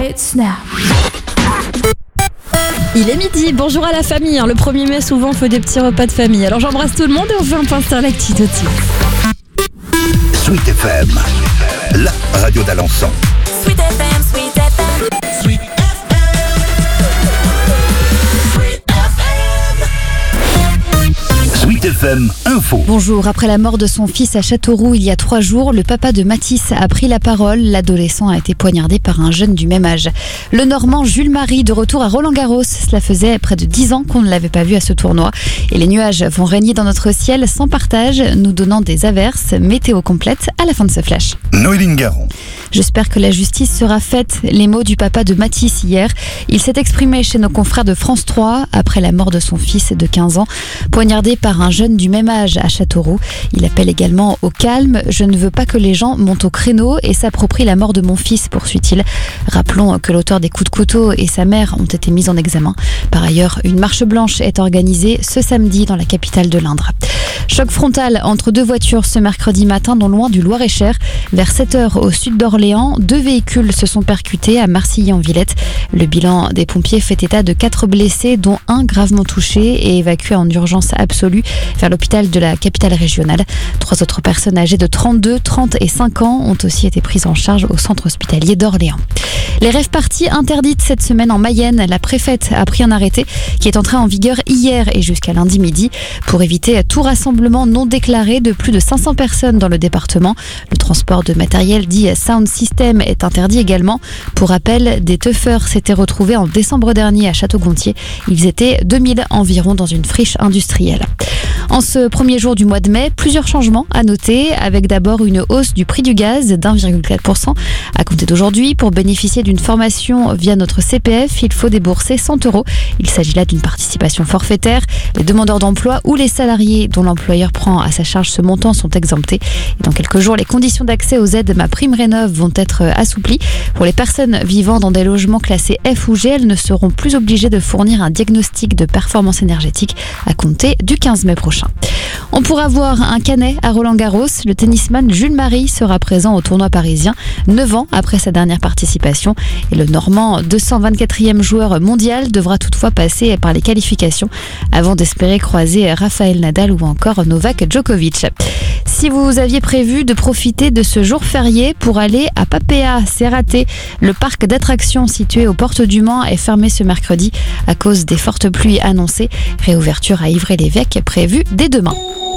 hits now. Il est midi, bonjour à la famille. Le 1er mai, souvent, on fait des petits repas de famille. Alors j'embrasse tout le monde et on fait un point sur l'actu tout de suite. Sweet FM, la radio d'Alençon. Sweet FM, Sweet FM. Sweet Sweet FM Info. Bonjour, après la mort de son fils à Châteauroux il y a 3 jours, le papa de Mathis a pris la parole. L'adolescent a été poignardé par un jeune du même âge. Le Normand Jules Marie de retour à Roland-Garros. Cela faisait près de 10 ans qu'on ne l'avait pas vu à ce tournoi. Et les nuages vont régner dans notre ciel sans partage, nous donnant des averses. Météo complète à la fin de ce flash. Noéline Garon. J'espère que la justice sera faite. Les mots du papa de Mathis hier. Il s'est exprimé chez nos confrères de France 3 après la mort de son fils de 15 ans, poignardé par un jeune du même âge à Châteauroux. Il appelle également au calme. Je ne veux pas que les gens montent au créneau et s'approprient la mort de mon fils, poursuit-il. Rappelons que l'auteur des coups de couteau et sa mère ont été mis en examen. Par ailleurs, une marche blanche est organisée ce samedi dans la capitale de l'Indre. Choc frontal entre 2 voitures ce mercredi matin non loin du Loir-et-Cher. Vers 7h au sud d'Orléans, 2 véhicules se sont percutés à Marcilly-en-Villette. Le bilan des pompiers fait état de 4 blessés, dont un gravement touché et évacué en urgence absolue vers l'hôpital de la capitale régionale. 3 autres personnes âgées de 32, 30 et 5 ans ont aussi été prises en charge au centre hospitalier d'Orléans. Les rave-parties interdites cette semaine en Mayenne. La préfète a pris un arrêté qui est entré en vigueur hier et jusqu'à lundi midi pour éviter tout rassemblement non déclaré de plus de 500 personnes dans le département. Le transport de matériel dit sound system est interdit également. Pour rappel, des teufeurs s'étaient retrouvés en décembre dernier à Château-Gontier. Ils étaient 2000 environ dans une friche industrielle. En ce premier jour du mois de mai, plusieurs changements à noter, avec d'abord une hausse du prix du gaz d'1,4% à compter d'aujourd'hui. Pour bénéficier d'une formation via notre CPF, il faut débourser 100 €. Il s'agit là d'une participation forfaitaire. Les demandeurs d'emploi ou les salariés dont l'employeur prend à sa charge ce montant sont exemptés. Et dans quelques jours, les conditions d'accès aux aides MaPrimeRénov' vont être assouplies. Pour les personnes vivant dans des logements classés F ou G, elles ne seront plus obligées de fournir un diagnostic de performance énergétique à compter du 15 mai prochain. On pourra voir un Canet à Roland-Garros. Le tennisman Jules Marie sera présent au tournoi parisien, 9 ans après sa dernière participation. Et le Normand, 224e joueur mondial, devra toutefois passer par les qualifications avant d'espérer croiser Rafael Nadal ou encore Novak Djokovic. Si vous aviez prévu de profiter de ce jour férié pour aller à Papéa, c'est raté. Le parc d'attractions situé aux portes du Mans est fermé ce mercredi à cause des fortes pluies annoncées. Réouverture à Ivry-l'Évêque prévue dès demain.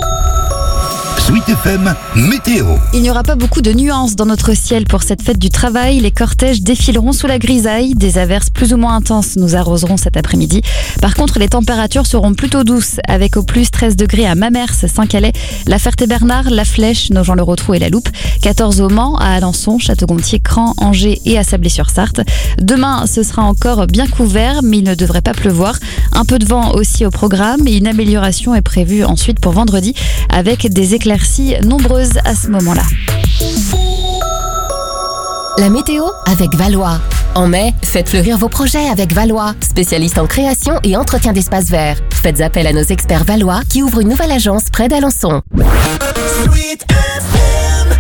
Sweet FM Météo. Il n'y aura pas beaucoup de nuances dans notre ciel pour cette fête du travail. Les cortèges défileront sous la grisaille. Des averses plus ou moins intenses nous arroseront cet après-midi. Par contre, les températures seront plutôt douces avec au plus 13 degrés à Mamers, Saint-Calais, La Ferté-Bernard, La Flèche, Nogent-le-Rotrou et La Loupe. 14 au Mans, à Alençon, Château-Gontier, Cran, Angers et à Sablé-sur-Sarthe. Demain, ce sera encore bien couvert, mais il ne devrait pas pleuvoir. Un peu de vent aussi au programme et une amélioration est prévue ensuite pour vendredi avec des éclaircies nombreuses à ce moment-là. La météo avec Valois. En mai, faites fleurir vos projets avec Valois, spécialiste en création et entretien d'espaces verts. Faites appel à nos experts Valois qui ouvrent une nouvelle agence près d'Alençon. Sweet FM.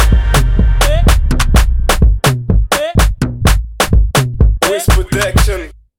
Wish protection.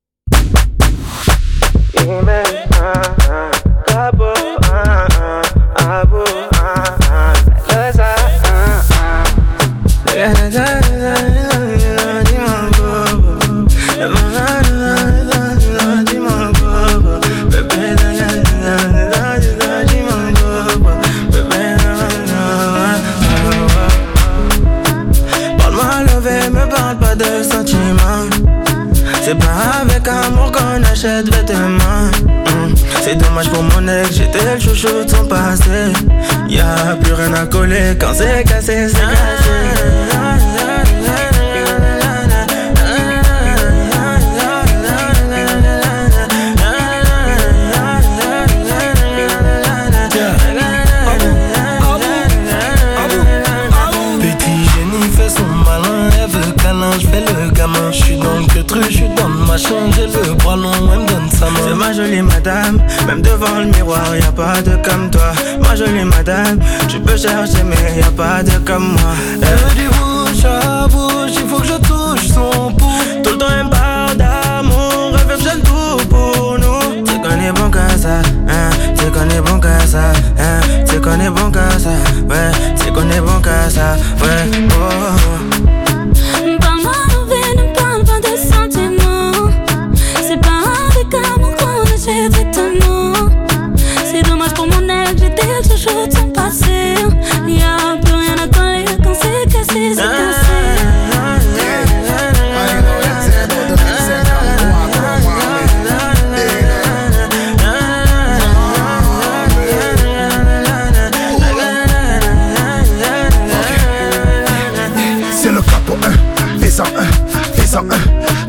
C'est pas avec amour qu'on achète vêtements. C'est dommage pour mon ex, j'étais le chouchou de son passé. Y'a plus rien à coller quand c'est cassé, c'est cassé. J'ai le bras long, elle me donne sa main. C'est ma jolie madame, même devant le miroir, y'a pas de comme toi. Ma jolie madame, tu peux chercher mais y'a pas de comme moi. Elle veut du bouche à bouche, il faut que je touche son pouls. Tout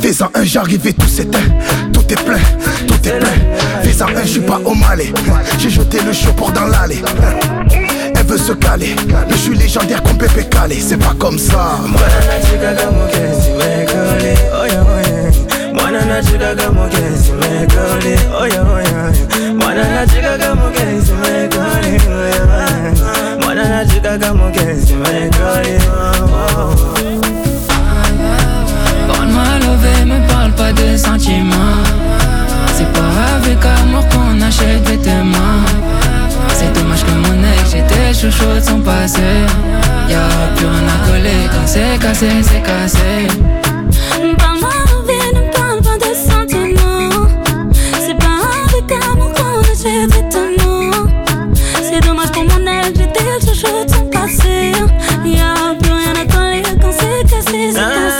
Fais-en un, j'arrive et tout s'éteint. Tout est plein, tout est plein. Fais-en un, j'suis pas au Malais. J'ai jeté le show pour dans l'allée. Elle veut se caler, mais je suis légendaire comme Pépé Calé. C'est pas comme ça. Parle-moi lové, me parle pas de sentiments. C'est pas avec amour qu'on achète vêtements. C'est dommage que mon ex, j'étais chouchou de son passé. Y'a plus rien à coller, quand c'est cassé, c'est cassé. Parle-moi lové, ne parle pas de sentiments. C'est pas avec amour qu'on achète vêtements. C'est dommage pour mon ex, j'étais chouchou de son passé. Y'a plus rien à coller, quand c'est cassé, c'est cassé.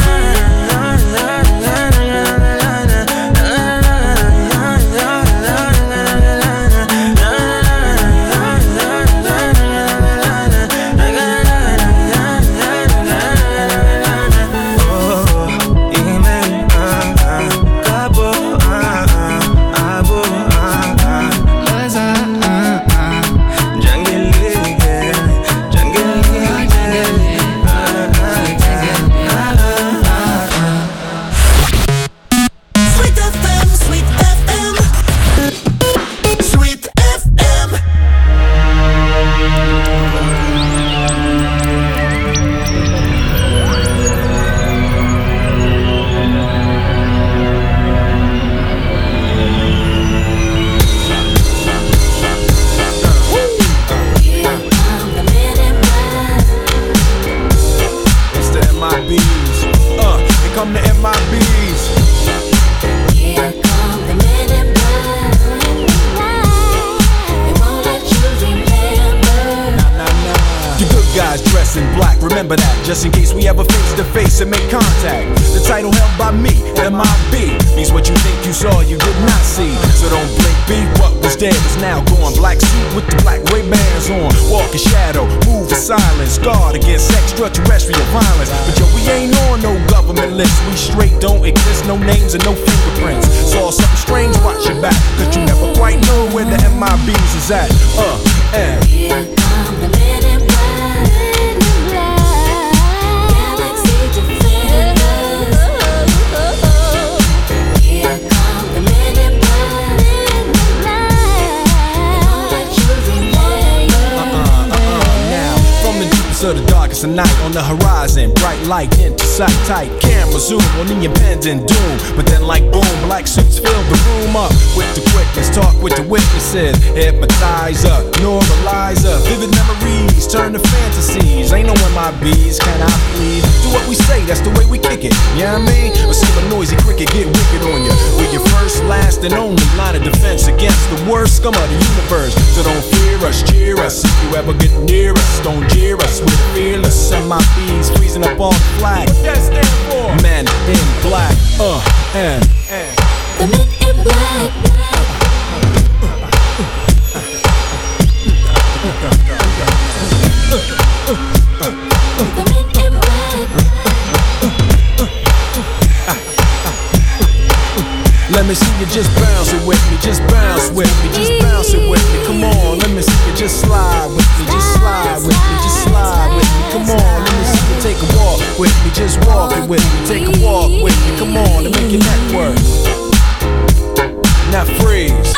Just in case we ever face to face and make contact. The title held by me, MIB, means what you think you saw, you did not see. So don't blink, be what was dead is now gone. Black suit with the black Ray-Bans on. Walk in shadow, move in silence. Guard against extraterrestrial violence. But yo, we ain't on no government list. We straight don't exist, no names and no fingerprints. Saw something strange, watch your back, cause you never quite know where the MIBs is at. And here come the men in black. So the darkest of night on the horizon, bright light into sight, tight camera zoom on the impending doom. But then like boom, black suits fill the room up with the quickness, talk with the witnesses, hypnotizer, neuralizer, vivid memories turn to fantasies. Ain't no MIBs, can I please? Do what we say, that's the way we kick it, you know what I mean? Or see a noisy cricket get wicked on you. We're your first, last, and only line of defense against the worst scum of the universe. So don't fear us, cheer us. If you ever get near us, don't jeer us. We're fearless, MIBs freezing up on the flag. What that stand for? Men in black, and the men in black. The men in black. Let me see you just bounce it with me, just bounce with me, just bounce it with me. Come on, let me see you just slide with me, just slide with me, just slide with me. Come on, let me see you take a walk with me, just walk it with me, take a walk with me. Come on, and make your neck work. Now freeze.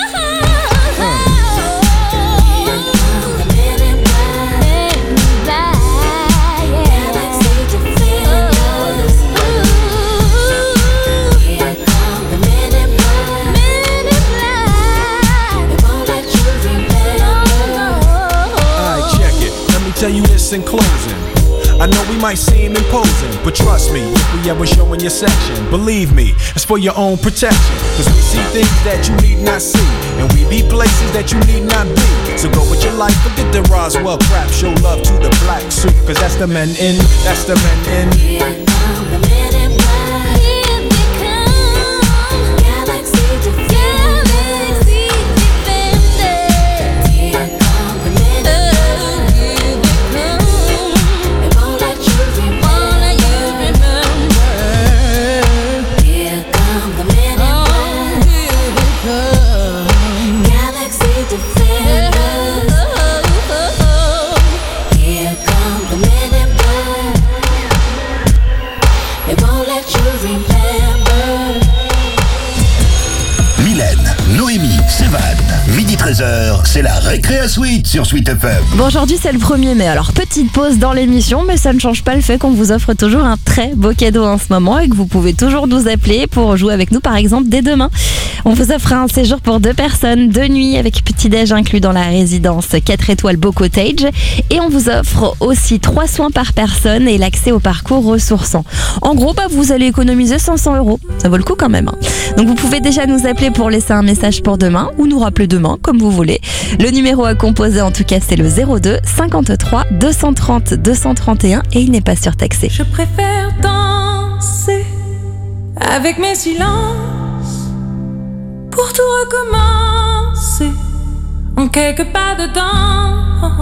Tell you this in closing, I know we might seem imposing, but trust me, if we ever show in your section, believe me, it's for your own protection. Cause we see things that you need not see, and we be places that you need not be. So go with your life, forget the Roswell crap, show love to the black suit, cause that's the men in, that's the men in. Here come the men in black, here they come, Galaxy Defenders, here come the men in black. Mylène, Noémie, Sévan, midi 13h, c'est la récré à Sweet sur Sweet FM. Bon, aujourd'hui c'est le 1er mai, alors petite pause dans l'émission, mais ça ne change pas le fait qu'on vous offre toujours un très beau cadeau en ce moment et que vous pouvez toujours nous appeler pour jouer avec nous par exemple dès demain. On vous offre un séjour pour 2 personnes, 2 nuits avec petit-déj inclus dans la résidence 4 étoiles Beau Cottage, et on vous offre aussi 3 soins par personne et l'accès au parcours ressourçant. En gros, vous allez économiser 500 €, ça vaut le coup quand même. Donc vous pouvez déjà nous appeler pour laisser un message pour demain ou nous rappeler demain comme vous voulez. Le numéro à composer en tout cas c'est le 02 53 230 231 et il n'est pas surtaxé. Je préfère danser avec mes silences pour tout recommencer en quelques pas dedans.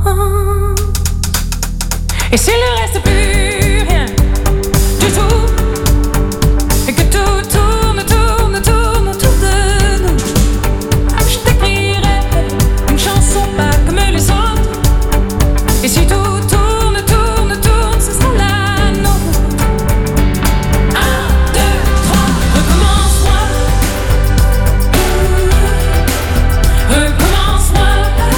Et s'il ne reste plus rien du tout et que tout tourne autour de nous, je t'écrirai une chanson pas comme les autres. Et si tout tourne, ce sera la nôtre. 1, 2, 3, recommence-moi. Recommence-moi.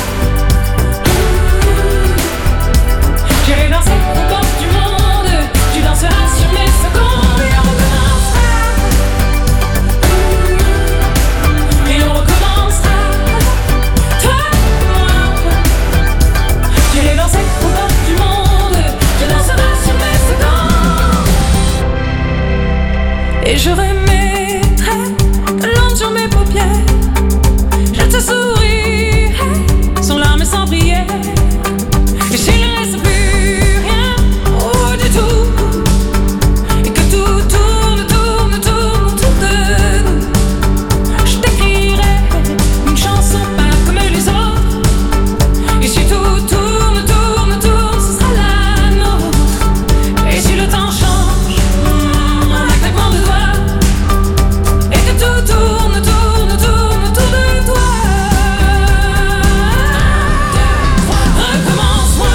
J'irai danser aux portes du monde. Tu danseras sur mes secondes et on recommencera. Et on recommencera. Toi et moi. J'irai danser aux portes du monde. Tu danseras sur mes secondes. Et je remettrai de l'ombre sur mes paupières. Je te sourirai sans larmes et sans prière. Et s'il ne reste plus rien du tout et que tout tourne autour de nous, je t'écrirai une chanson pas comme les autres. Et si tout tourne, ce sera la nôtre. Et si le temps change en un claquement de doigts et que tout tourne autour de toi. Recommence-moi.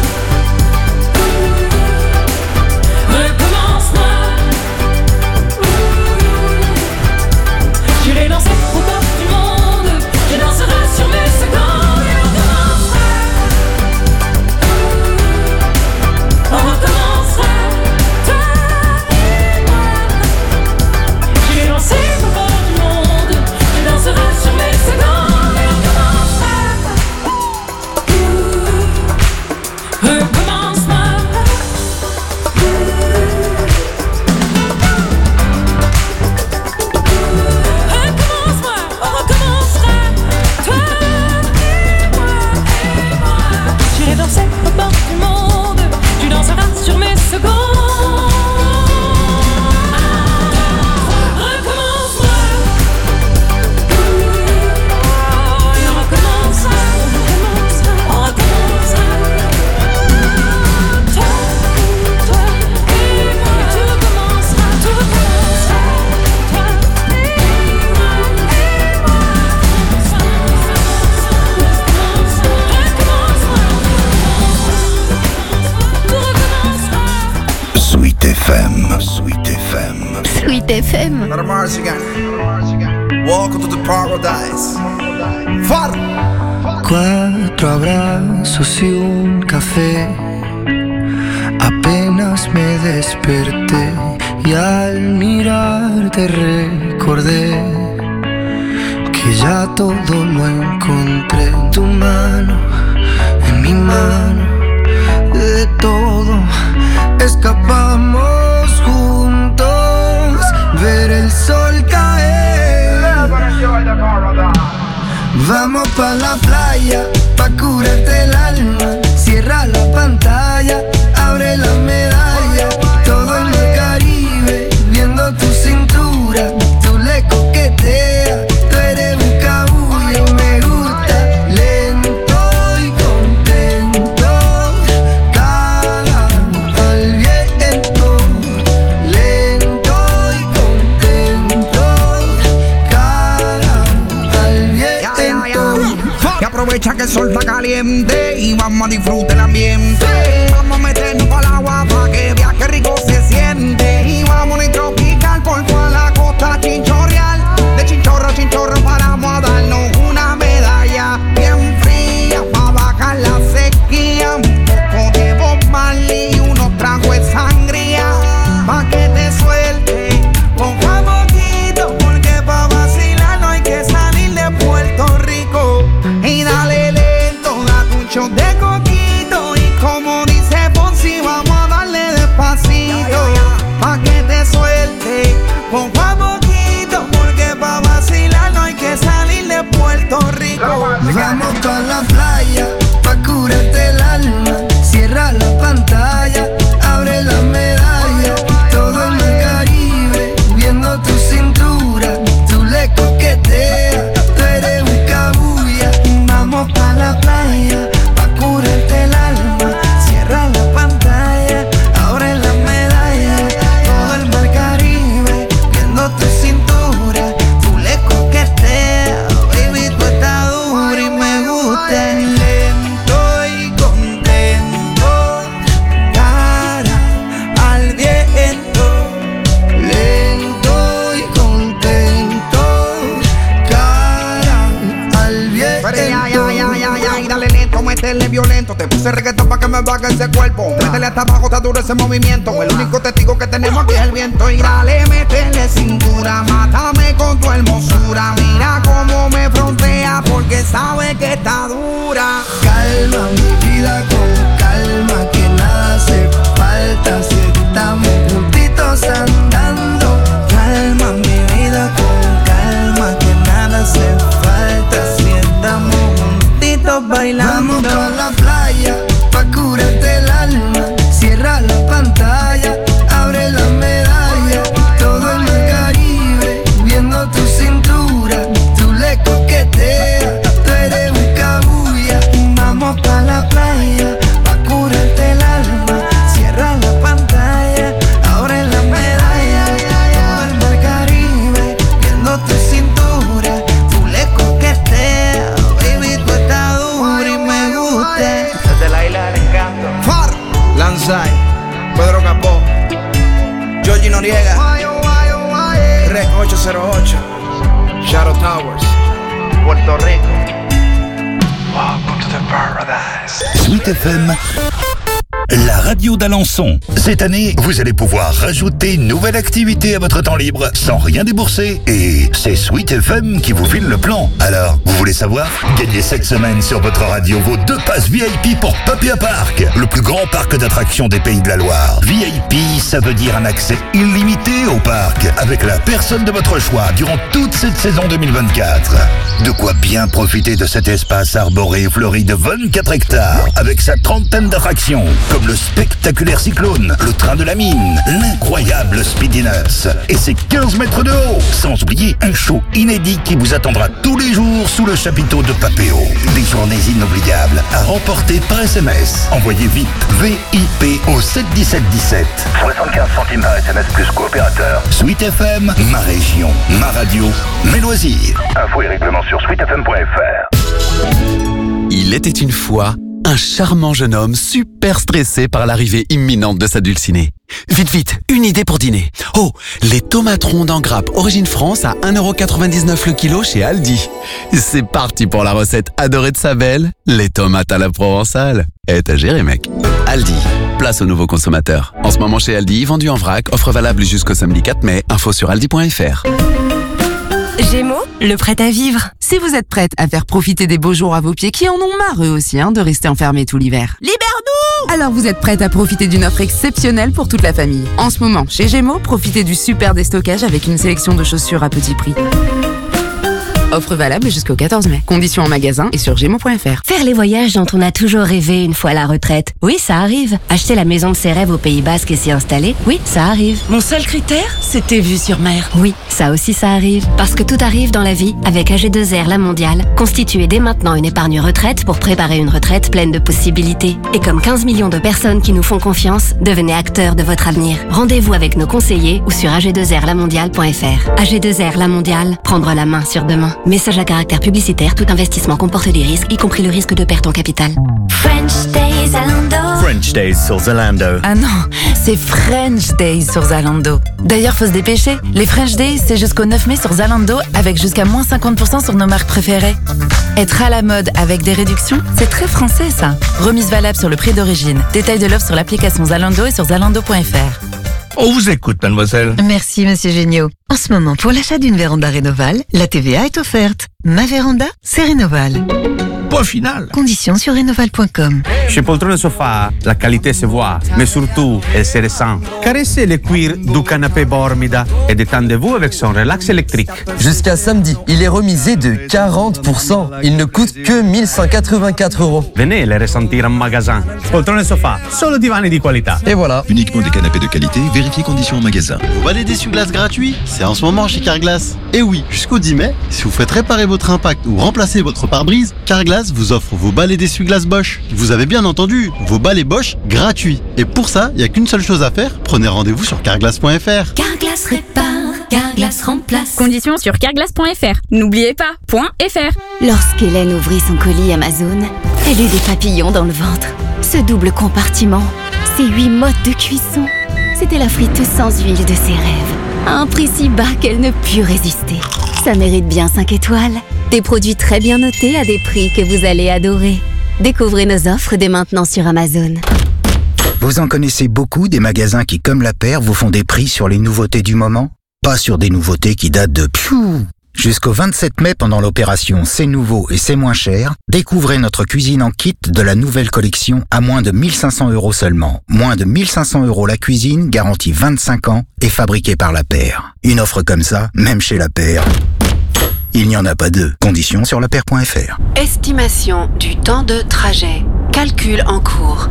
Recommence-moi. J'irai danser aux portes du monde. Je danserai sur mes secondes et on recommencera. On recommencera. Toi et moi. J'irai danser aux portes du monde. Je danserai sur mes secondes et on recommencera. Recommence-moi. Recommence-moi, on recommencera. Toi et moi. J'irai danser aux portes du monde. Tu danseras sur mes secondes. Recommence-moi. Et on recommencera. On recommencera. Toi et moi. Et tout recommencera. Toi et moi. Sweet FM, Sweet FM. Sweet FM. Not a Martian. Welcome to the paradise. Far. 4 abrazos y un café. Apenas me desperté y al mirarte recordé que ya todo lo encontré en tu mano, en mi mano. De todo escapamos juntos, ver el sol caer. Vamos pa' la playa, pa' curarte el alma. Cierra la pantalla, abre la medalla. Todo en el Caribe, viendo tu cintura. Tú le coqueteas, tú eres un cabullo. Me gusta lento y contento. Caga al viento, lento y contento. Caga al viento. Y aprovecha que el sol está caliente y vamos a disfrutar el ambiente. Vamos a meternos para el agua pa' que viaje rico se siente. Y vamos a poco a poquito, porque pa' vacilar no hay que salir de Puerto Rico. Vamos pa' la playa, pa' curarte el alma. Cierra la pantalla, abre la medalla. Todo en el Caribe, viendo tu cintura. Tú le coqueteas, tú eres un cabuya. Vamos pa' la playa, pa' curarte el alma. Cierra la pantalla, abre la medalla. Todo el mar Caribe, viendo tu cintura. Tú le coqueteas, baby, tú estás dura y me gusta. Lento y contento, cara al viento. Lento y contento, cara al viento. Y dale lento, métele violento. Te puse reggaetón pa' que me baje ese cuerpo. Métele hasta abajo, está duro ese movimiento. El único testigo que tenemos aquí es el viento. Y dale, métele cintura, mátame con tu hermosura. Mira cómo me frontea porque sabe que está dura. Calma mi vida con calma, que nada hace falta si estamos juntitos andando. Calma mi vida con calma, que nada hace falta si estamos juntitos bailando. Vamos pa' la playa, pa' curarte el alma. Cierra la pantalla, abre la medalla. Todo en el Caribe, viendo tu cintura. Tú le coqueteas, tú eres un cabuya. Vamos pa' la playa, pa' curarte el alma. Cierra la pantalla, abre la medalla. Todo el mar Caribe, viendo tu cintura. Tú le coqueteas, baby, tú estás dura y me gusta. Desde la isla del encanto. Far, Lanzai, Pedro Capó, Georgie Noriega, Rec 808, Shadow Towers, Puerto Rico. Welcome to the paradise. Sweet FM, la radio d'Alençon. Cette année, vous allez pouvoir rajouter une nouvelle activité à votre temps libre sans rien débourser. Et c'est Sweet FM qui vous file le plan. Alors, vous voulez savoir? Gagnez cette semaine sur votre radio vos 2 passes VIP pour Papia Park, le plus grand parc d'attractions des Pays de la Loire. VIP, ça veut dire un accès illimité au parc, avec la personne de votre choix durant toute cette saison 2024. De quoi bien profiter de cet espace arboré et fleuri de 24 hectares, avec sa trentaine d'attractions, comme le spectaculaire cyclone, le train de la mine, l'incroyable Speedy Nuts et ses 15 mètres de haut, sans oublier un show inédit qui vous attendra tous les jours sous le chapiteau de Papéo. Des journées inoubliables à remporter par SMS. Envoyez VIP, VIP au 71717. 75 centimes par SMS plus coopérateur. Sweet FM, ma région, ma radio, mes loisirs. Infos et règlements sur sweetfm.fr. Il était une fois un charmant jeune homme super stressé par l'arrivée imminente de sa dulcinée. Vite, vite, une idée pour dîner. Oh, les tomates rondes en grappe origine France à 1,99€ le kilo chez Aldi. C'est parti pour la recette adorée de sa belle, les tomates à la provençale. Et t'as géré, mec. Aldi, place aux nouveaux consommateurs. En ce moment chez Aldi, vendu en vrac, offre valable jusqu'au samedi 4 mai, info sur aldi.fr. Gémeaux, le prêt à vivre. Si vous êtes prête à faire profiter des beaux jours à vos pieds qui en ont marre eux aussi de rester enfermés tout l'hiver. Libère-nous! Alors vous êtes prête à profiter d'une offre exceptionnelle pour toute la famille. En ce moment, chez Gémeaux, profitez du super déstockage avec une sélection de chaussures à petit prix. Offre valable jusqu'au 14 mai. Conditions en magasin et sur Gémeaux.fr. Faire les voyages dont on a toujours rêvé une fois à la retraite. Oui, ça arrive. Acheter la maison de ses rêves au Pays Basque et s'y installer. Oui, ça arrive. Mon seul critère, c'était vue sur mer. Oui, ça aussi ça arrive. Parce que tout arrive dans la vie avec AG2R La Mondiale. Constituez dès maintenant une épargne retraite pour préparer une retraite pleine de possibilités. Et comme 15 millions de personnes qui nous font confiance, devenez acteurs de votre avenir. Rendez-vous avec nos conseillers ou sur ag2rlamondiale.fr. AG2R La Mondiale, prendre la main sur demain. Message à caractère publicitaire, tout investissement comporte des risques, y compris le risque de perte en capital. French Days Zalando. French Days sur Zalando. Ah non, c'est French Days sur Zalando. D'ailleurs, faut se dépêcher. Les French Days, c'est jusqu'au 9 mai sur Zalando, avec jusqu'à moins 50% sur nos marques préférées. Être à la mode avec des réductions, c'est très français ça. Remise valable sur le prix d'origine. Détail de l'offre sur l'application Zalando et sur zalando.fr. On vous écoute, mademoiselle. Merci, monsieur Géniaud. En ce moment, pour l'achat d'une véranda Rénoval, la TVA est offerte. Ma véranda, c'est Rénoval. Point final. Conditions sur rénoval.com. Chez Poltrone Sofa, la qualité se voit, mais surtout, elle se ressent. Caressez le cuir du canapé Bormida et détendez-vous avec son relax électrique. Jusqu'à samedi, il est remisé de 40%. Il ne coûte que 1184 €. Venez les ressentir en magasin. Poltrone Sofa, solo divani di qualità. Et voilà. Uniquement des canapés de qualité, vérifiez conditions en magasin. Vous balai d'essuie-glace gratuit, c'est en ce moment chez Carglass. Et oui, jusqu'au 10 mai, si vous faites réparer votre impact ou remplacer votre pare-brise, Carglass vous offre vos balais d'essuie-glace Bosch. Vous avez bien entendu, vos balais Bosch gratuits. Et pour ça, il n'y a qu'une seule chose à faire, prenez rendez-vous sur carglass.fr. Carglass répare, Carglass remplace. Conditions sur carglass.fr. N'oubliez pas, .fr. Lorsqu'Hélène ouvrit son colis Amazon, elle eut des papillons dans le ventre. Ce double compartiment, ces 8 modes de cuisson, c'était la friteuse sans huile de ses rêves. À un prix si bas qu'elle ne put résister. Ça mérite bien 5 étoiles. Des produits très bien notés à des prix que vous allez adorer. Découvrez nos offres dès maintenant sur Amazon. Vous en connaissez beaucoup des magasins qui, comme La Paire, vous font des prix sur les nouveautés du moment? Pas sur des nouveautés qui datent de pfiou. Jusqu'au 27 mai, pendant l'opération C'est nouveau et c'est moins cher, découvrez notre cuisine en kit de la nouvelle collection à moins de 1500 € seulement. Moins de 1500 € la cuisine, garantie 25 ans et fabriquée par La Paire. Une offre comme ça, même chez La Paire, il n'y en a pas deux. Conditions sur lapaire.fr. Estimation du temps de trajet. Calcul en cours.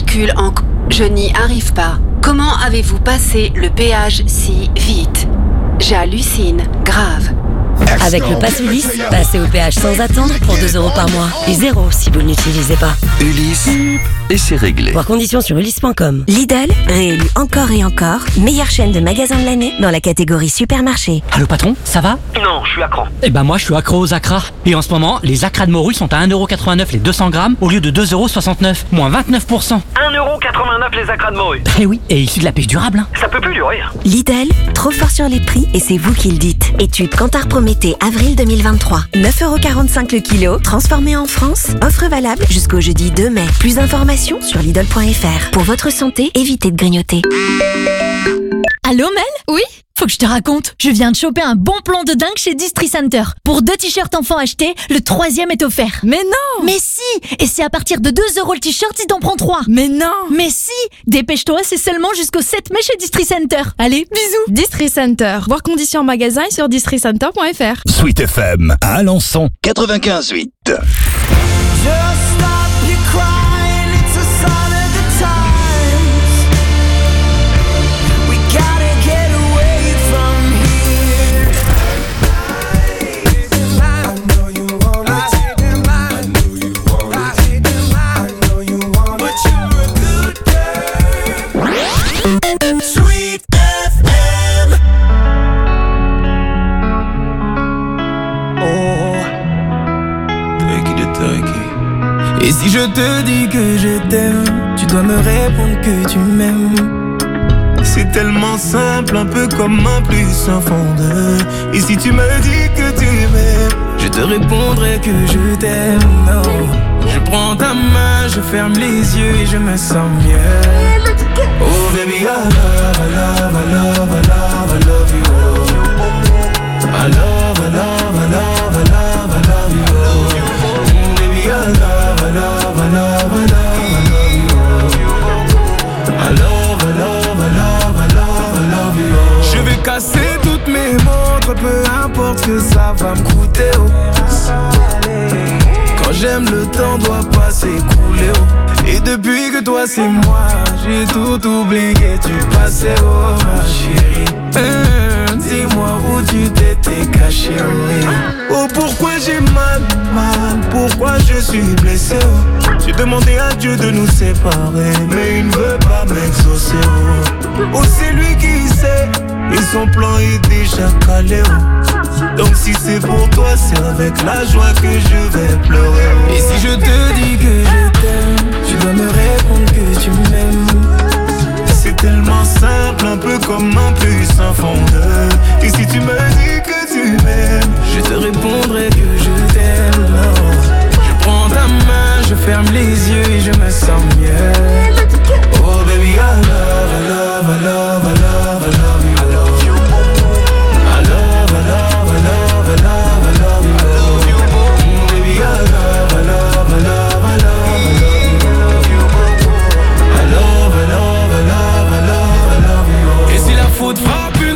Je n'y arrive pas. Comment avez-vous passé le péage si vite? J'hallucine. Grave. Avec le Pass Ulysse, passez au péage sans attendre pour 2 € par mois. Et 0 si vous ne l'utilisez pas. Ulysse, et c'est réglé. Voir conditions sur ulysse.com. Lidl, réélu encore et encore, meilleure chaîne de magasins de l'année dans la catégorie supermarché. Allô patron, ça va? Non, je suis accro. Eh ben moi je suis accro aux acras. Et en ce moment, les acras de morue sont à 1,89 € les 200 grammes au lieu de 2,69 €, moins 29%. 1,89 € les acras de morue. Eh oui, et issu de la pêche durable. Hein. Ça peut plus durer. Lidl, trop fort sur les prix et c'est vous qui le dites. Étude Kantar Prométhée, avril 2023. 9,45 € le kilo, transformé en France. Offre valable jusqu'au jeudi 2 mai. Plus d'informations sur Lidl.fr. Pour votre santé, évitez de grignoter. Allô Mel? Oui? Faut que je te raconte. Je viens de choper un bon plan de dingue chez Distri Center. Pour 2 t-shirts enfants achetés, le 3e est offert. Mais non! Mais si! Et c'est à partir de 2 € le t-shirt si t'en prends 3. Mais non! Mais si! Dépêche-toi, c'est seulement jusqu'au 7 mai chez Distri Center. Allez, bisous! Distri Center. Voir conditions en magasin et sur districenter.fr. Sweet FM à Alençon 95.8. Sweet FM. Oh, et si je te dis que je t'aime, tu dois me répondre que tu m'aimes. C'est tellement simple, un peu comme un plus un fond de. Et si tu me dis que tu m'aimes, je te répondrai que je t'aime. Non, je prends ta main, je ferme les yeux et je me sens mieux. Oh baby, I love, I love, I love, I love, I love you. I love, I love, I love, I love, I love you. Baby, I love, I love, I love, I love, I love you. I love, I love, I love, I love, I love you. Je vais casser toutes mes montres, peu importe ce que ça va me coûter. Quand j'aime, le temps doit pas s'écouler. Et depuis que toi c'est moi, j'ai tout oublié, tu passais, oh ma chérie. Dis-moi où tu t'étais caché, oui. Oh pourquoi j'ai mal, pourquoi je suis blessé, oh. J'ai demandé à Dieu de nous séparer, mais il ne veut pas m'exaucer, oh. Oh c'est lui qui sait, et son plan est déjà calé, oh. Donc si c'est pour toi, c'est avec la joie que je vais pleurer, oh. Et si je te dis que je t'aime, tu dois me répondre que tu m'aimes. C'est tellement simple, un peu comme un plus un fond de. Et si tu me dis que tu m'aimes, je te répondrai que je t'aime. Je prends ta main, je ferme les yeux et je me sens mieux. Oh baby, I love, I love, I love, I love, I love you. I love, I love, I love, I love, I love, I love you.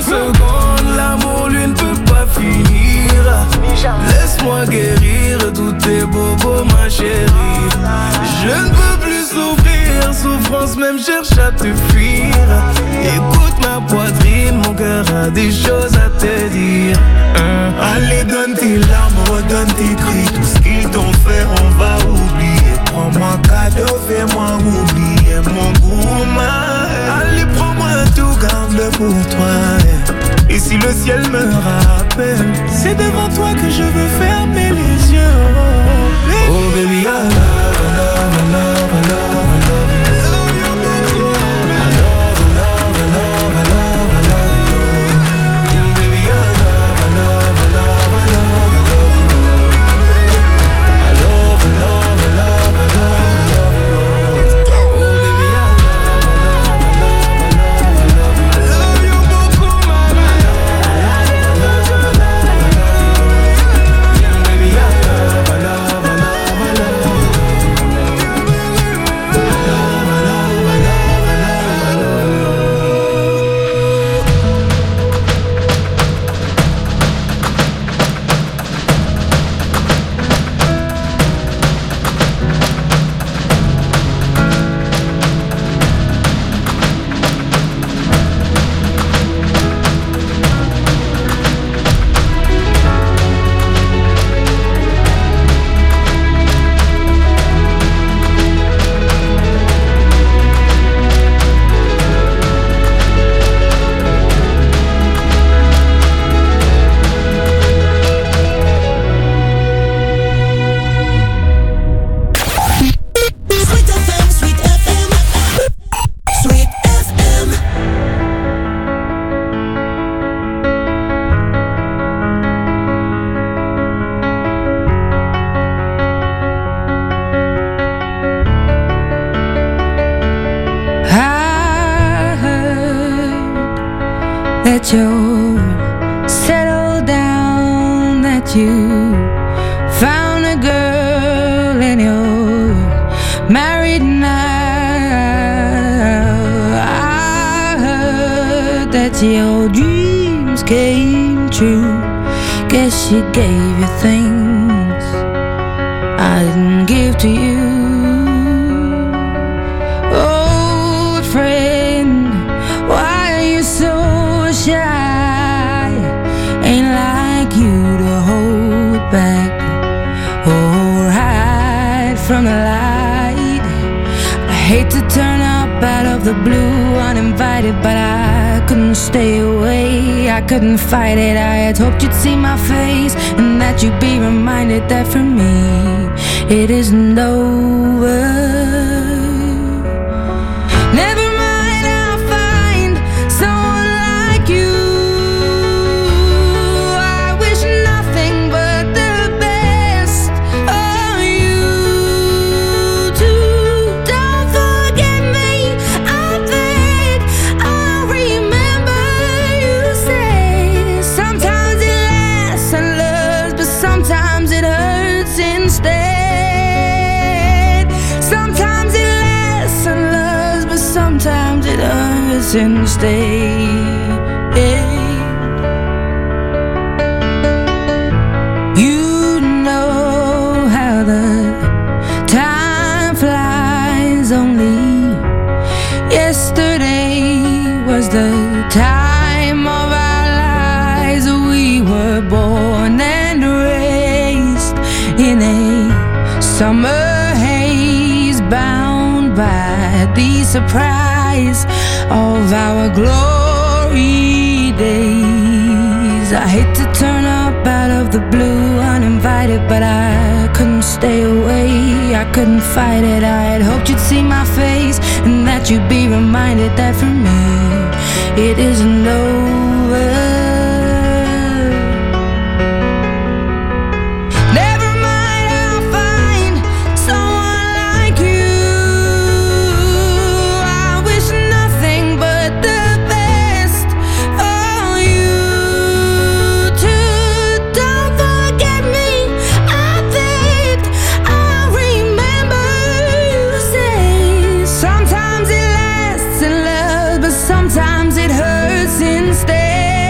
secondes, l'amour lui ne peut pas finir. Laisse-moi guérir tous tes bobos, ma chérie. Je ne peux plus souffrir, souffrance même cherche à te fuir. Écoute ma poitrine, mon cœur a des choses à te dire. Allez, donne tes larmes, redonne tes cris. Tout ce qu'ils t'ont fait, on va oublier. Prends-moi cadeau, fais-moi oublier mon gourmand. Allez, prends-moi tout, garde-le pour toi. Et si le ciel me rappelle, c'est devant toi que je veux fermer les yeux. Oh baby, I love, I love, I love, I love, I love you. that you settled down, that you found a girl and you're married now. I heard that your dreams came true. Guess she gave you things I didn't give to you. Old friend, why are you so shy? Ain't like you to hold back or hide from the light. I hate to turn up out of the blue uninvited, but I couldn't stay away, I couldn't fight it. I had hoped you'd see my face and that you'd be reminded that for me it isn't over. Never mind, I'll find someone like you. I wish nothing but the best of you too. Don't forget me, I think I'll remember you say sometimes it lasts and loves, but sometimes it hurts instead. Sometimes it lasts and loves, but sometimes it hurts instead. You know how the time flies. Only yesterday was the time of our lives. We were born and raised in a summer haze, bound by the surprise of our glory days. I hate to turn up out of the blue uninvited, but I couldn't stay away, I couldn't fight it. I had hoped you'd see my face and that you'd be reminded that for me it isn't over. Never mind, I'll find someone like you. I wish nothing but the best for you too. Don't forget me, I think I'll remember you say sometimes it lasts and loves, but sometimes it hurts instead.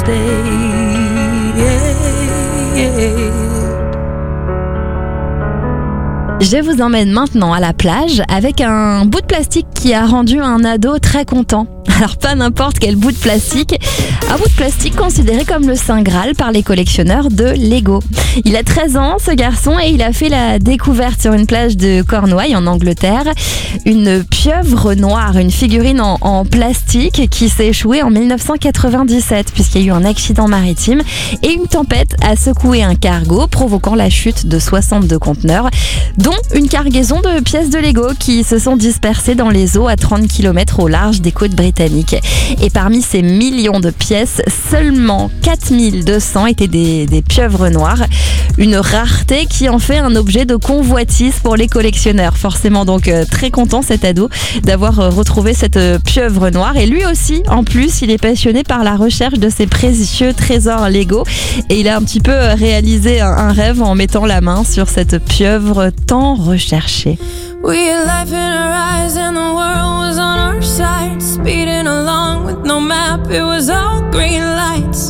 Je vous emmène maintenant à la plage avec un bout de plastique qui a rendu un ado très content. Alors pas n'importe quel bout de plastique, un bout de plastique considéré comme le Saint Graal par les collectionneurs de Lego. Il a 13 ans ce garçon et il a fait la découverte sur une plage de Cornouailles en Angleterre. Une pieuvre noire, une figurine en plastique qui s'est échouée en 1997 puisqu'il y a eu un accident maritime et une tempête a secoué un cargo provoquant la chute de 62 conteneurs dont une cargaison de pièces de Lego qui se sont dispersées dans les eaux à 30 km au large des côtes britanniques. Et parmi ces millions de pièces, seulement 4200 étaient des pieuvres noires. Une rareté qui en fait un objet de convoitise pour les collectionneurs. Forcément donc très content cet ado d'avoir retrouvé cette pieuvre noire. Et lui aussi, en plus, il est passionné par la recherche de ces précieux trésors Lego. Et il a un petit peu réalisé un rêve en mettant la main sur cette pieuvre tant recherchée. We had life in our eyes and the world was on our side. Speeding along with no map, it was all green lights.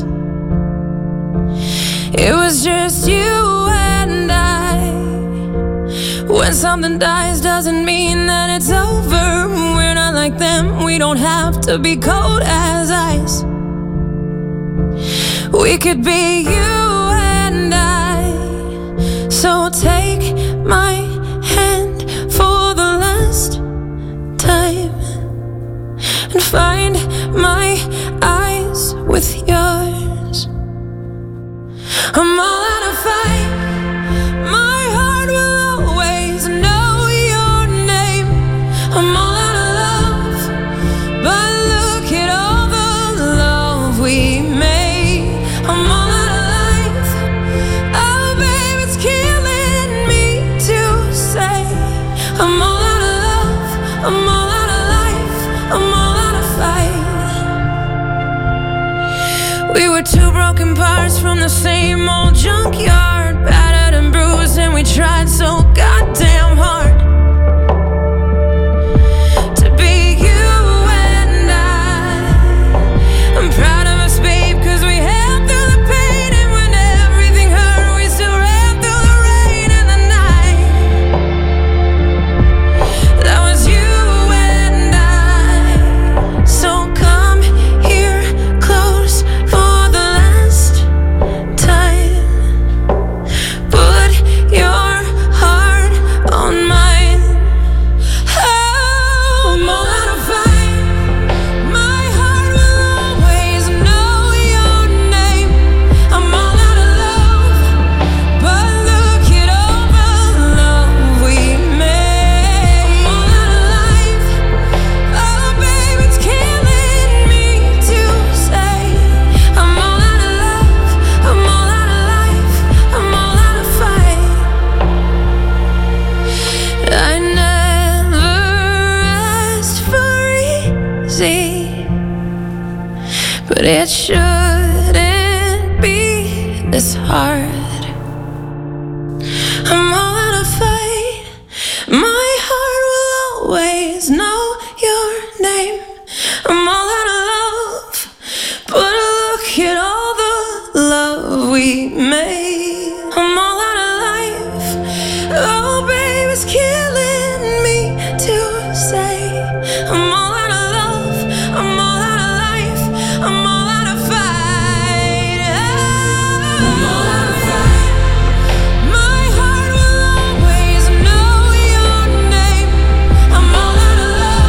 It was just you and I. When something dies doesn't mean that it's over. We're not like them, we don't have to be cold as ice. We could be you and I. So take my hand for the last time and find my eyes with yours. I'm all out of fight. My heart will always know your name. I'm all out of love, but look at all the love we made. I'm all out of life. Oh babe, it's killing me to say I'm all out of love, I'm all out of life, I'm all out of fight. We were two broken parts from the same old junkyard, battered and bruised, and we tried so goddamn hard to be you and I'm proud of us, babe, cause we held through the pain, and when everything hurt, we still ran through the rain and the night. That was you and I. So come here close for the last time. Put your heart on mine. Oh, I'm all out of fight. My heart will always know your name. I'm all out of love, but look at all the love we made. I'm all out of life. Oh, babe, it's killing me to say I'm all out of love, I'm all out of life, I'm all out of fight. I never asked for easy, but it shouldn't be this hard. I'm all out of fight. My heart will always know your name. I'm all out of love, but look at all the love we made. I'm all out of life. Oh, babe, it's killing me to say I'm all out of love, I'm all out of life, I'm all out of fight. I'm all out of fight. My heart will always know your name. I'm all out of love.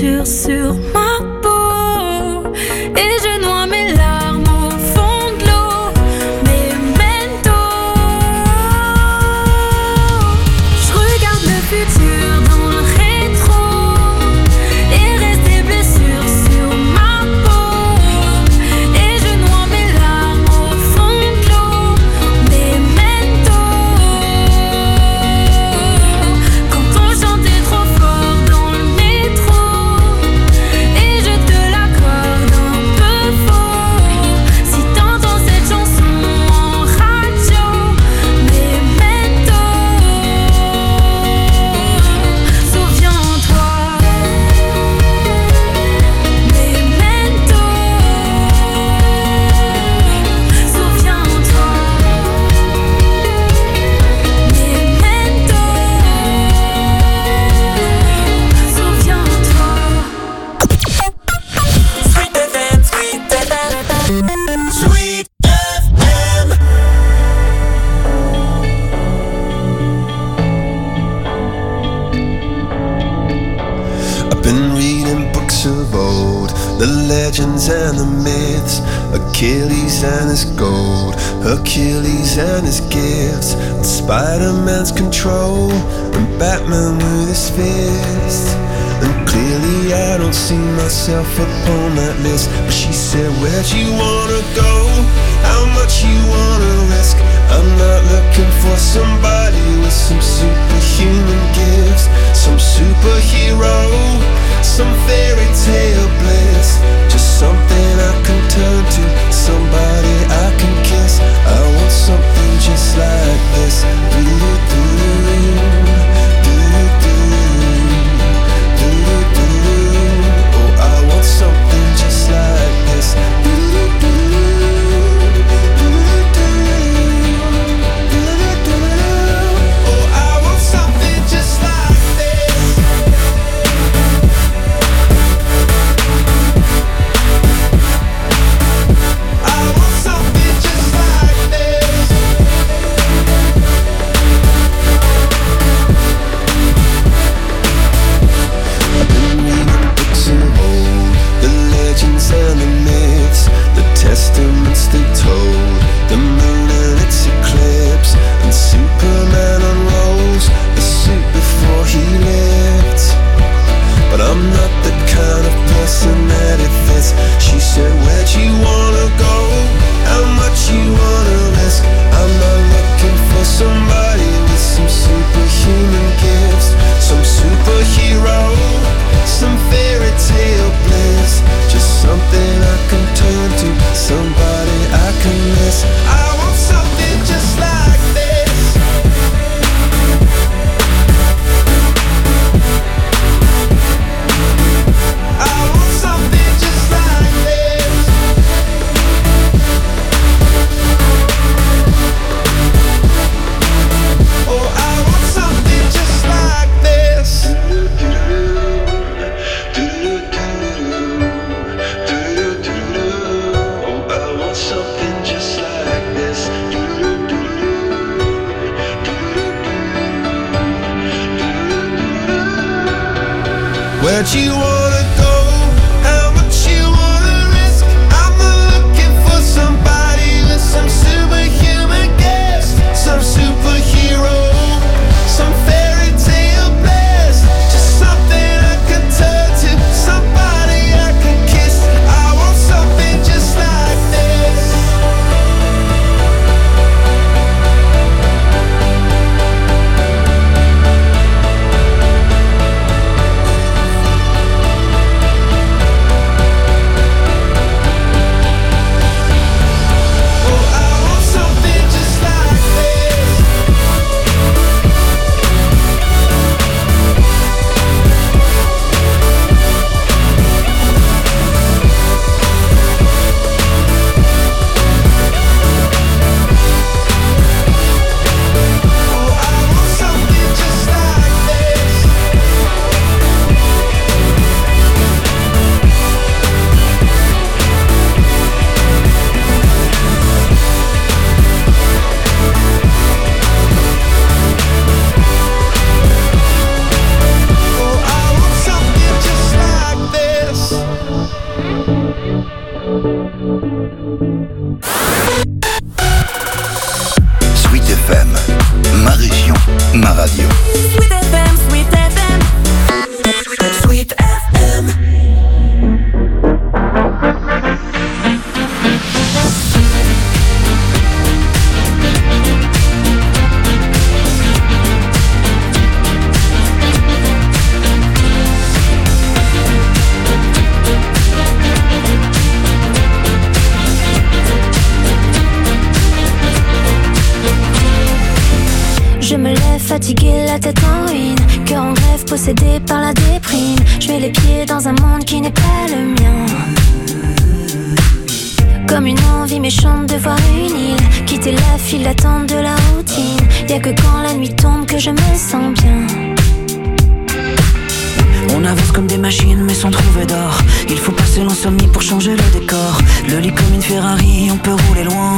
blessures sur ma peau et je noie mes larmes au fond de l'eau. Memento, je regarde le futur dans le rétro et reste des blessures sur ma peau et je noie mes larmes au fond de l'eau. Memento, quand on chantait trop fort dans le métro et je te l'accorde un peu faux. Si t'entends cette chanson en radio, Memento, souviens-toi. Memento, souviens-toi. Memento, souviens-toi. Sweet FM, Sweet FM, Sweet FM. I've been reading books of old, the legends and the myths, Achilles and his gold, Hercules and his gifts, and Spider-Man's control, and Batman with his fist. And clearly I don't see myself upon that list. But she said, where'd you wanna go? How much you wanna risk? I'm not looking for somebody with some superhuman gifts, some superhero, some fairy tale bliss. Just something I can turn to, somebody I can kiss. I want something just like this. Oh, I want something just like this. Oh, I want something just like this. I want something just like this. I've been reading books of old, the legends and the myths, the testaments they told, the moon and its eclipse, and Superman unrolls the suit before he lived. But I'm not the kind of person that it fits. She said, where'd you wanna go? How much you wanna risk? I'm not looking for somebody with some superhuman gifts, some superhero, some fairy tale bliss. Just something I can turn to, somebody I can miss. I want something just like this. I want something just like this. Oh, I want something just like this. Oh, I want something just like this. Where'd you wanna go? How much you wanna risk? I'm not looking for somebody with some superhuman gifts, some superhero, some fairy tale bliss. Just something I can turn to, somebody I can kiss. I want something just like this. Sweet FM, Sweet FM. Sweet FM. Je me lève fatiguée, la tête en ruine, cœur en grève, possédé par la déprime. Je mets les pieds dans un monde qui n'est pas le mien. Comme une envie méchante de voir une île, quitter la file d'attente de la routine. Y'a que quand la nuit tombe que je me sens bien. On avance comme des machines mais sans trouver d'or. Il faut passer l'insomnie pour changer le décor. Le lit comme une Ferrari, on peut rouler loin.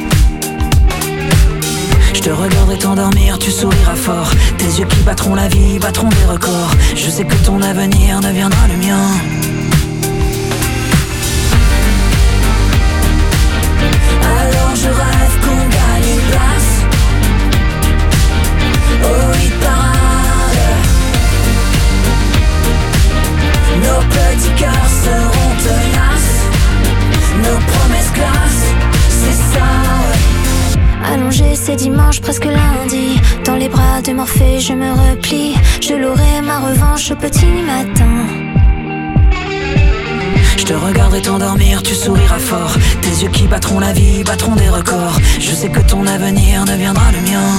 Je te regarderai t'endormir, tu souriras fort. Tes yeux qui battront la vie, battront des records. Je sais que ton avenir deviendra le mien. Alors je rêve qu'on gagne une place au hit parade. Nos petits cœurs seront tenaces, nos promesses classent, c'est ça, ouais. Allongé, c'est dimanche, presque lundi. Dans les bras de Morphée, je me replie. Je l'aurai ma revanche au petit matin. Je te regarderai t'endormir, tu souriras fort. Tes yeux qui battront la vie, battront des records. Je sais que ton avenir deviendra le mien.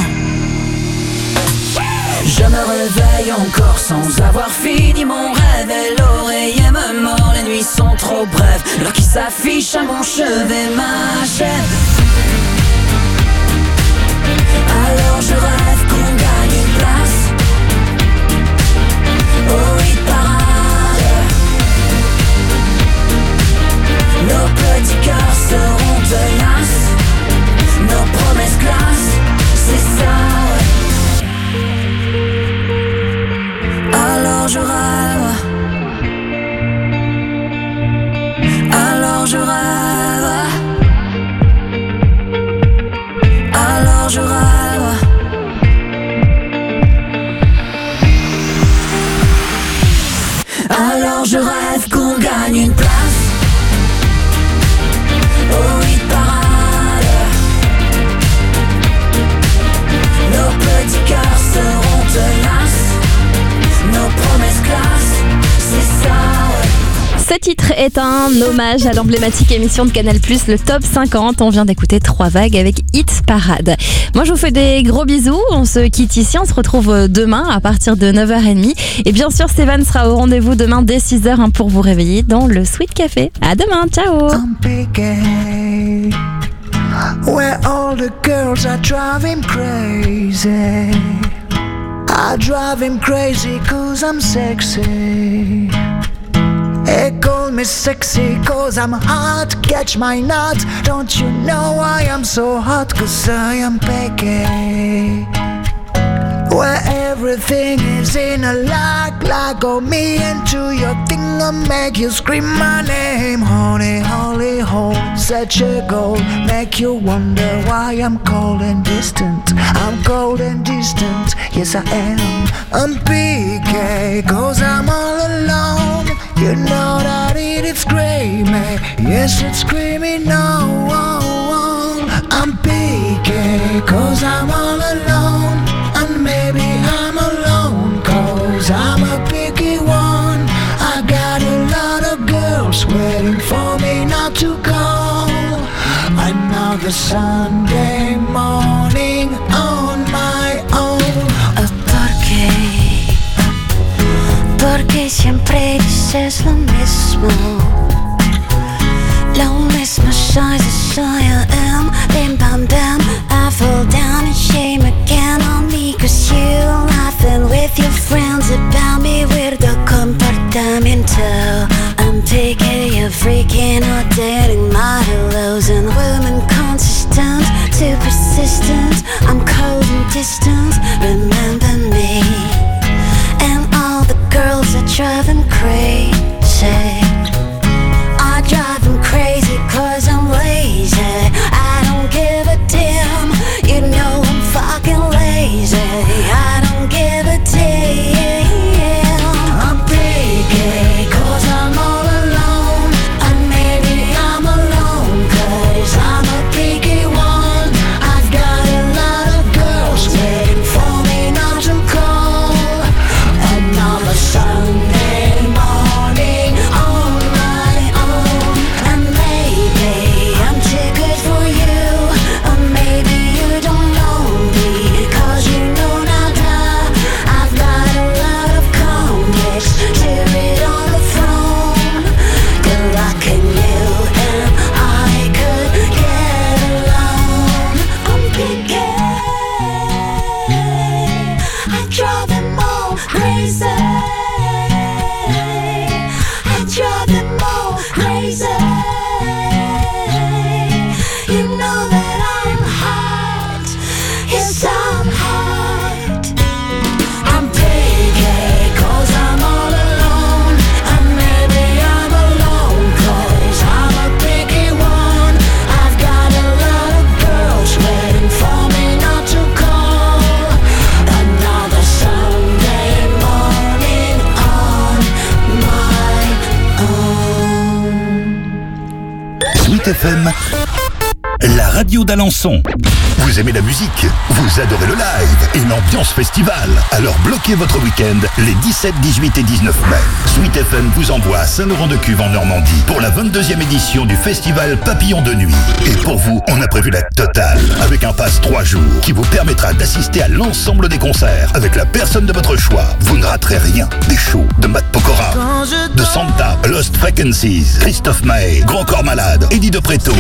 Je me réveille encore sans avoir fini mon rêve. Et l'oreiller me mord, les nuits sont trop brèves. L'heure qui s'affiche à mon chevet m'achève. Alors je rêve qu'on gagne une place au hit parade. Nos petits cœurs seront tenaces, nos promesses classent, c'est ça, ouais. Alors je rêve. Alors je rêve. Alors je rêve. Alors je rêve qu'on gagne une place au hit parade. Nos petits cœurs seront tenaces, nos promesses classent, c'est ça, ouais. Ce titre est un hommage à l'emblématique émission de Canal+, le Top 50. On vient d'écouter 3 vagues avec Hit Parade. Moi, je vous fais des gros bisous. On se quitte ici. On se retrouve demain à partir de 9h30. Et bien sûr, Stéphane sera au rendez-vous demain dès 6h pour vous réveiller dans le Sweet Café. À demain. Ciao. Where all the girls are driving crazy. I drive him crazy 'cause I'm sexy. They call me sexy 'cause I'm hot, catch my nut. Don't you know I am so hot 'cause I am picky. Where everything is in a like oh me into your thing and make you scream my name. Honey, holy hole, such a goal, make you wonder why I'm cold and distant. I'm cold and distant, yes I am. I'm PK 'cause I'm all alone. You know that it's screaming, yes it's screaming no. I'm PK 'cause I'm all alone. And maybe I'm alone 'cause I'm a picky one. I got a lot of girls waiting for me not to go. Another Sunday morning on my own. Porque siempre dices lo mismo. Lo mismo soy, I am. Bim bam bam, I fall down and shame again on me 'cause you laughing with your friends about me. Weirdo comportamiento. I'm taking you freaking out, dating my hellos and women consistent, too persistent. I'm cold and distant, remember me. And all the girls that drive him crazy. I drive him crazy 'cause I'm lazy. Sweet FM, la radio d'Alençon. Vous aimez la musique, vous adorez le live et l'ambiance festival. Alors bloquez votre week-end les 17, 18 et 19 mai. Sweet FM vous envoie à Saint-Laurent-de-Cuve en Normandie pour la 22e édition du festival Papillon de Nuit. Et pour vous, on a prévu la totale avec un pass 3 jours qui vous permettra d'assister à l'ensemble des concerts avec la personne de votre choix. Vous ne raterez rien. Des shows de Matt Pokora, de Santa, Lost Frequencies, Christophe Maé, Grand Corps Malade, Eddie de Preto,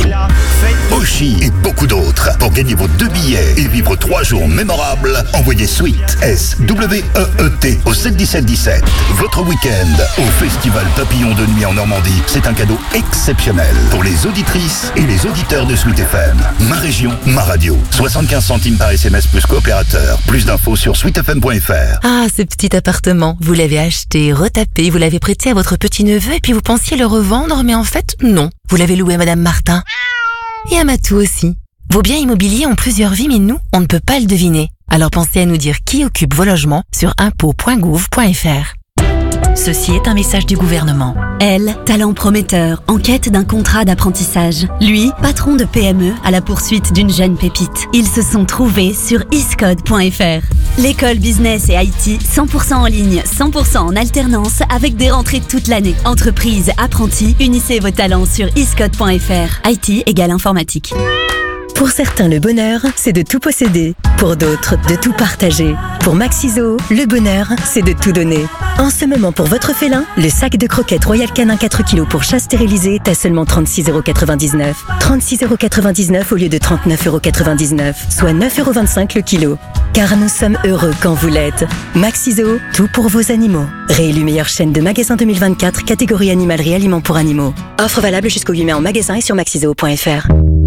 Oshi et beaucoup d'autres. Pour gagner vos 2 billets et vivre 3 jours mémorables, envoyez Sweet, S-W-E-E-T au 71717. Votre week-end au Festival Papillon de Nuit en Normandie, c'est un cadeau exceptionnel pour les auditrices et les auditeurs de Sweet FM. Ma région, ma radio. 75 centimes par SMS plus coopérateur. Plus d'infos sur sweetfm.fr. Ah, ce petit appartement, vous l'avez acheté, retapé, vous l'avez prêté à votre petit-neveu et puis vous pensiez le revendre, mais en fait, non. Vous l'avez loué à Madame Martin. Et à Matou aussi. Vos biens immobiliers ont plusieurs vies, mais nous, on ne peut pas le deviner. Alors pensez à nous dire qui occupe vos logements sur impôts.gouv.fr. Ceci est un message du gouvernement. Elle, talent prometteur, en quête d'un contrat d'apprentissage. Lui, patron de PME à la poursuite d'une jeune pépite. Ils se sont trouvés sur iscode.fr. L'école business et IT, 100% en ligne, 100% en alternance, avec des rentrées toute l'année. Entreprise, apprentis, unissez vos talents sur iscode.fr. IT égale informatique. Pour certains, le bonheur, c'est de tout posséder. Pour d'autres, de tout partager. Pour Maxiso, le bonheur, c'est de tout donner. En ce moment, pour votre félin, le sac de croquettes Royal Canin 4 kg pour chat stérilisé est à seulement 36,99 €. 36,99 € au lieu de 39,99 €, soit 9,25 € le kilo. Car nous sommes heureux quand vous l'êtes. Maxiso, tout pour vos animaux. Réélu meilleure chaîne de magasins 2024, catégorie animalerie aliments pour animaux. Offre valable jusqu'au 8 mai en magasin et sur maxiso.fr.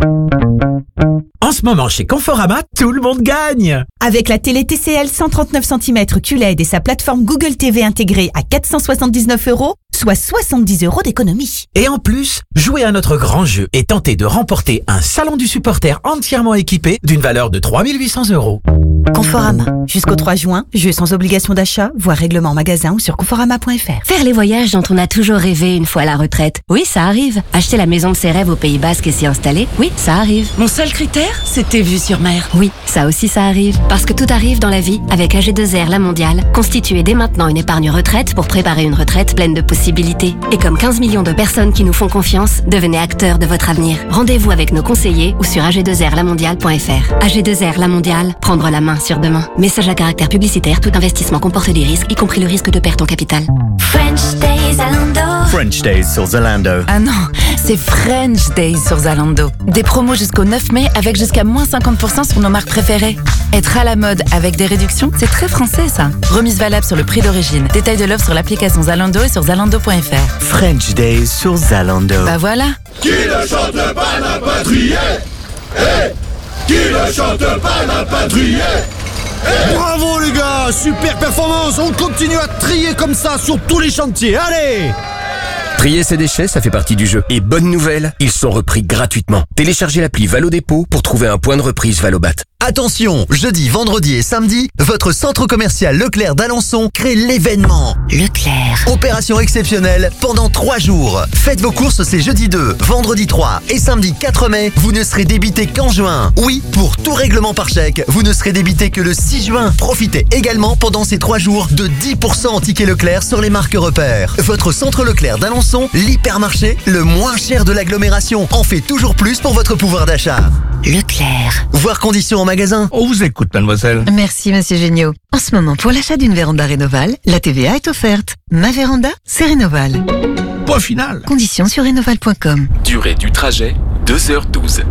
En ce moment, chez Conforama, tout le monde gagne! Avec la télé TCL 139 cm QLED et sa plateforme Google TV intégrée à 479 €, soit 70 € d'économie. Et en plus, jouez à notre grand jeu et tentez de remporter un salon du supporter entièrement équipé d'une valeur de 3 800 €. Conforama. Jusqu'au 3 juin, jeu sans obligation d'achat, voire règlement magasin ou sur conforama.fr. Faire les voyages dont on a toujours rêvé une fois à la retraite. Oui, ça arrive. Acheter la maison de ses rêves au Pays Basque et s'y installer. Oui, ça arrive. Mon seul critère, c'était vue sur mer. Oui, ça aussi ça arrive. Parce que tout arrive dans la vie avec AG2R La Mondiale. Constituez dès maintenant une épargne retraite pour préparer une retraite pleine de possibilités. Et comme 15 millions de personnes qui nous font confiance, devenez acteurs de votre avenir. Rendez-vous avec nos conseillers ou sur ag2rlamondiale.fr. AG2R La Mondiale, prendre la main sur demain. Message à caractère publicitaire, tout investissement comporte des risques, y compris le risque de perte en capital. French Days Zalando. French Days sur Zalando. Ah non, c'est French Days sur Zalando. Des promos jusqu'au 9 mai avec jusqu'à moins 50% sur nos marques préférées. Être à la mode avec des réductions, c'est très français ça. Remise valable sur le prix d'origine. Détail de l'offre sur l'application Zalando et sur zalando.fr. French Days sur Zalando. Bah voilà. Qui ne chante pas n'a pas trié. Hey, qui ne chante pas n'a pas trié. Hey. Bravo les gars, super performance. On continue à trier comme ça sur tous les chantiers. Allez! Trier ses déchets, ça fait partie du jeu. Et bonne nouvelle, ils sont repris gratuitement. Téléchargez l'appli Valo Dépôt pour trouver un point de reprise Valobat. Attention, jeudi, vendredi et samedi, votre centre commercial Leclerc d'Alençon crée l'événement. Leclerc. Opération exceptionnelle pendant 3 jours. Faites vos courses ces jeudi 2, vendredi 3 et samedi 4 mai. Vous ne serez débité qu'en juin. Oui, pour tout règlement par chèque, vous ne serez débité que le 6 juin. Profitez également pendant ces 3 jours de 10% en ticket Leclerc sur les marques repères. Votre centre Leclerc d'Alençon, l'hypermarché, le moins cher de l'agglomération, en fait toujours plus pour votre pouvoir d'achat. Leclerc. Voir conditions en magasin. On vous écoute, mademoiselle. Merci, monsieur Géniaud. En ce moment, pour l'achat d'une véranda Rénoval, la TVA est offerte. Ma véranda, c'est Rénoval. Point final. Conditions sur rénoval.com. Durée du trajet, 2h12.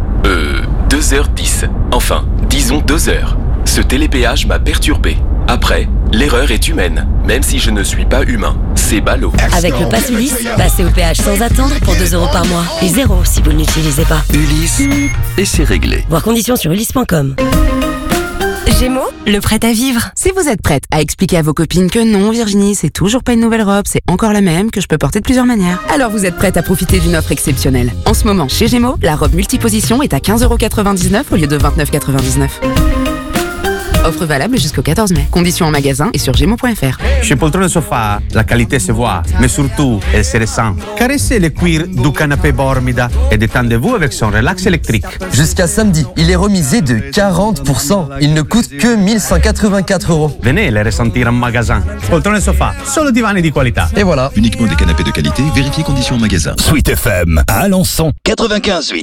2h10. Enfin, disons 2 heures. Ce télépéage m'a perturbé. Après, l'erreur est humaine, même si je ne suis pas humain. C'est ballot. Avec le pass Ulysse, passez au péage sans attendre pour 2 € par mois. Et 0 si vous ne l'utilisez pas. Ulysse, et c'est réglé. Voir conditions sur ulysse.com. Gémeaux, le prêt à vivre. Si vous êtes prête à expliquer à vos copines que non, Virginie, c'est toujours pas une nouvelle robe, c'est encore la même, que je peux porter de plusieurs manières, alors vous êtes prête à profiter d'une offre exceptionnelle. En ce moment, chez Gémeaux, la robe multiposition est à 15,99 € au lieu de 29,99 €. Offre valable jusqu'au 14 mai. Conditions en magasin et sur Gémeaux.fr. Chez Poltrone Sofa, la qualité se voit, mais surtout, elle se ressent. Caressez le cuir du canapé Bormida et détendez-vous avec son relax électrique. Jusqu'à samedi, il est remisé de 40%. Il ne coûte que 1184 €. Venez les ressentir en magasin. Poltrone Sofa, solo divani di qualità. Et voilà. Uniquement des canapés de qualité, vérifiez conditions en magasin. Sweet FM à Alençon 95.8.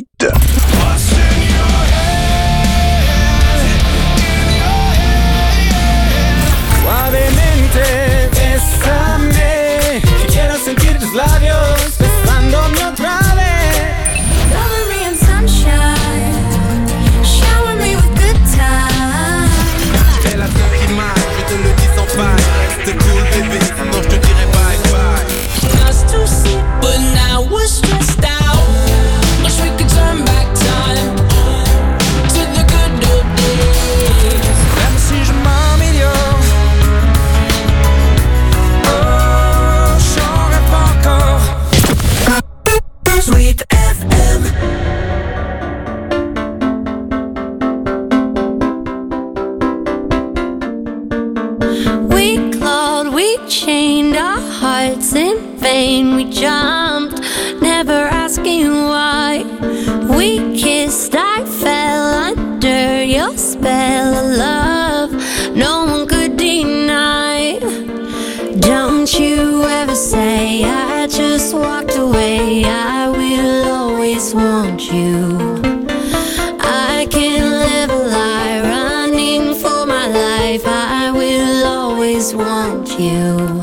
Suavemente, bésame, quiero sentir tus labios besándome otra vez. Cover me in sunshine, shower me with good times. Fais la tête qui marche, je te le dis sans faille. Reste cool bébé, sinon je te dirai bye bye. Just to see, but now we're stressed out. Wish we could turn back time to the good old days. Même si je m'améliore, oh, j'en rêve encore. Sweet FM. We clawed, we chained our hearts in vain. We jumped, never asking why. We kissed, I fell under your spell of love. No one could deny. Don't you ever say I just walked away. I will always want you. I can't live a lie, running for my life. I will always want you.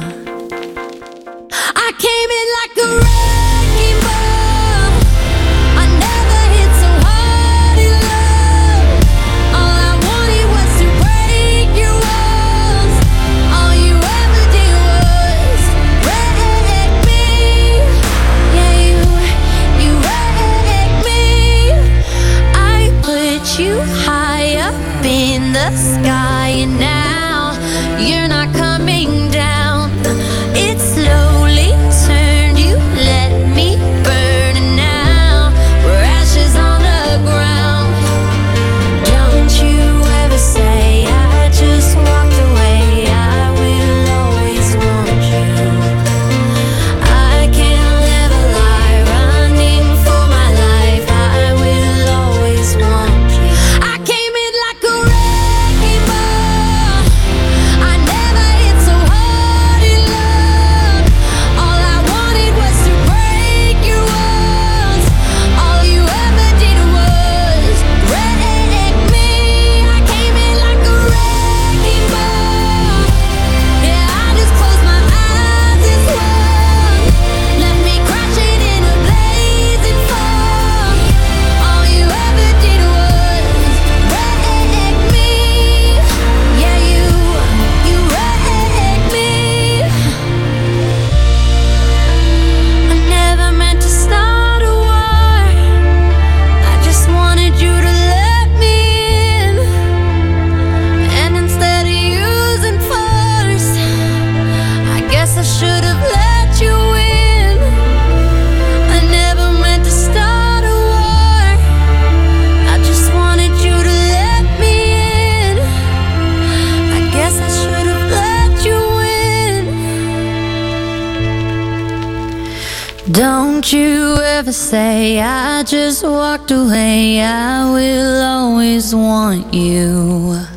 I came in like a wrecking ball. I never hit so hard in love. All I wanted was to break your walls. All you ever did was wreck me. Yeah, you wrecked me. I put you high up in the sky, and now you're not coming down. It slowly turned, you let me burn, and now we're ashes on the ground. Don't you ever say I just walked away. I will always want you. I can't live a lie, running for my life. I will always want you. I came in like a wrecking ball. I never hit so hard in love. All I wanted was to break your walls. All you ever did was wreck me. I came in like a wrecking ball. Yeah, I just closed my eyes and swung. Left me crashing in a blazing fall. All you ever did was wreck me. Yeah, you wrecked me. I never meant to start a war. I just wanted you to let me in. And instead of using force, I guess I should have let you in. I never meant to start a war. I just wanted you to let me in. I guess I should have let you in. Don't you ever say I just walked away. I will always want you.